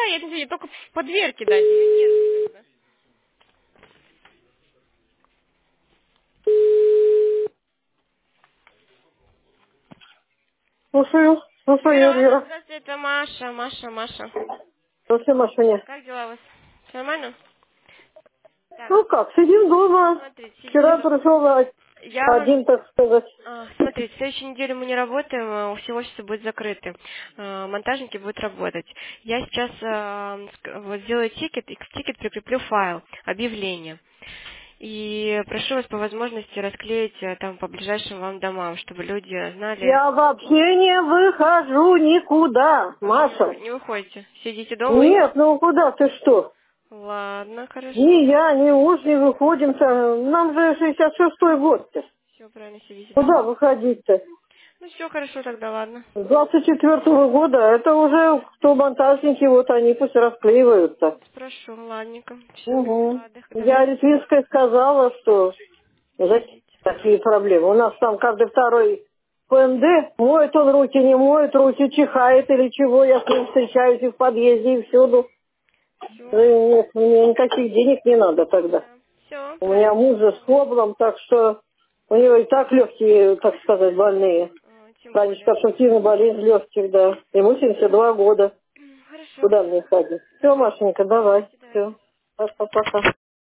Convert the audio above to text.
я только под дверь кидать. Её нет. Слушаю, слушаю, Мирона, Вера. здравствуйте, это Маша. Слушай, Машуня. Как дела у вас? Всё нормально? Так, Ну как, сидим дома. смотрите, Вчера пришел я вас... один, так сказать. Смотрите, в следующую неделю мы не работаем, все офисы будут закрыты. Монтажники будут работать. Я сейчас вот сделаю тикет, и к тикет прикреплю файл, объявление. И прошу вас по возможности расклеить там по ближайшим вам домам, чтобы люди знали. Я вообще не выхожу никуда, Как же Маша. не выходите? Сидите дома и... Нет, ну куда ты что? Ладно, хорошо. Ни я, ни муж не выходим-то. Нам же 66-й год-то. Все правильно, сидите дома. Куда выходить-то? Ну все хорошо тогда, ладно. С 24-го года это уже кто монтажники, вот они пусть расклеиваются. Спрошу, ладненько. Все, Угу. ладно, Я давайте Литвинская сказала, что зачем сидите. такие проблемы. У нас там каждый второй ПМД, моет он руки, не моет руки, чихает или чего. Я с ним встречаюсь и в подъезде, и всюду. Все, Ну, и нет, мне никаких денег не надо тогда. да. Все, У меня правильно муж же с сделали. коблом, так что у него и так легкие, так сказать, больные. Тем более. Хроническая обструктивная болезнь легких, да. Ему 72 года. Хорошо. Куда мне ходить? Все, Давайте. Машенька, До давай. свидания. Все. Пока-пока.